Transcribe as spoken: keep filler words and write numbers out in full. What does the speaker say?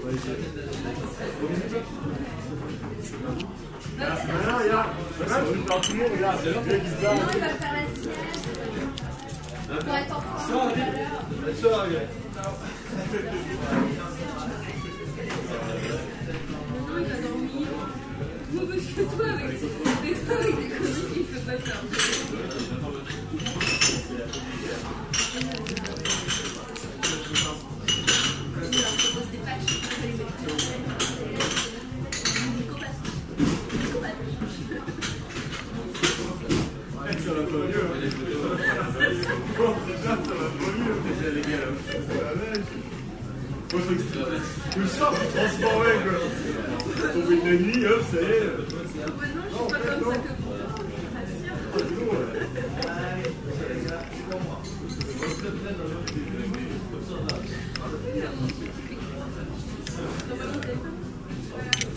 Non, non, regarde. Regarde, je t'en prie, regarde. C'est le vieux qui se bat. Non, il va faire la sieste. Pour être en forme. Ça, regarde. Ça, regarde. Non, il va dormir. Non, parce que toi, avec des toi, avec des conneries qu'il ne faut pas faire. Ça va pas mieux. Bon, déjà, ça va pas mieux. Déjà, les gars, là. C'est la neige. Moi, je que le soir, tu transformais, quoi. Tombé de la nuit, hop, ça y est. Maintenant, je suis pas comme ça que pour toi.